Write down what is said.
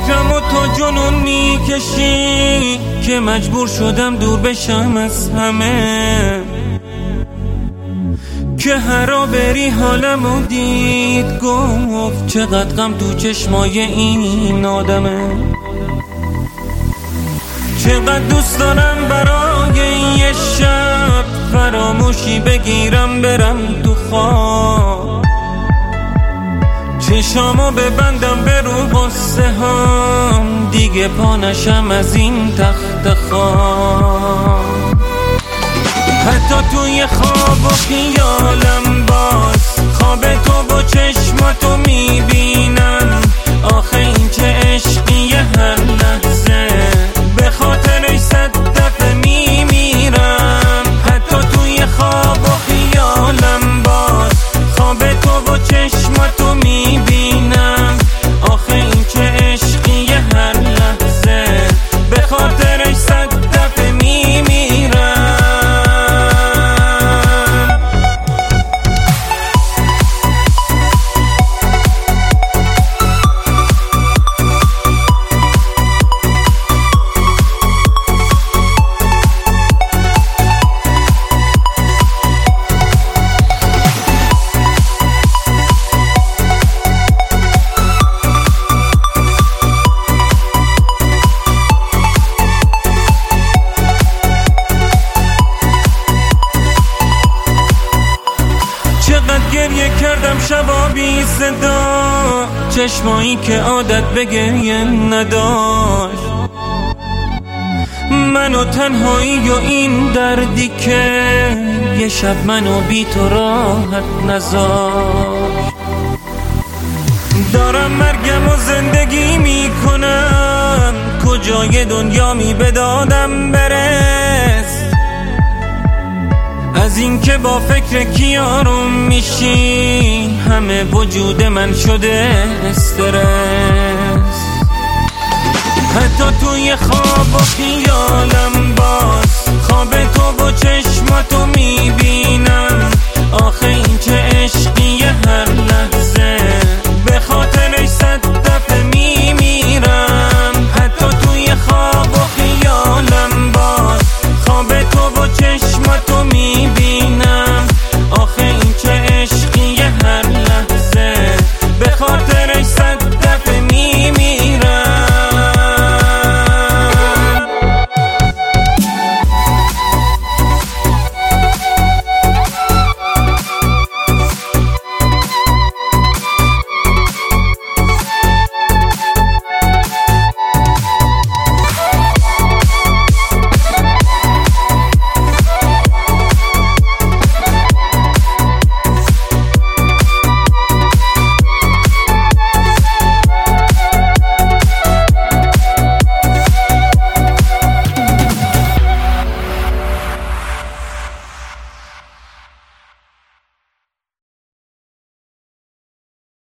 فکرمو تو جنون میکشی که مجبور شدم دور بشم از همه، که هرا بری حالمو دید گفت چقدر غم تو چشمای این آدمه. چقدر دوست دارم برای یه شب فراموشی بگیرم برم تو خواب، چشامو ببندم به رو غصه هام، دیگه پا نشم از این تخت خواب. حتی توی خواب و خیالم باز خواب تو و چشماتو میبینم، آخه این چه عشقیه هر لحظه به خاطرش 100 دفعه میمیرم. حتی توی خواب و خیالم باز خواب تو و چشماتو میبینم، آخه این چه عشقیه هر لحظه به خاطرش 100 دفعه میمیرم. چقدر گریه کردم شبا بی صدا، چشمایی که عادت به گریه نداشت، منو تنهایی و این دردی که یه شب منو بی تو راحت نذاشت. دارم مرگم و زندگی میکنم، کجای دنیا می بدادم برس، از این که با فکر کی آروم میشی همه وجود من شده استرس. حتی توی خواب و خیالم باز خواب تو و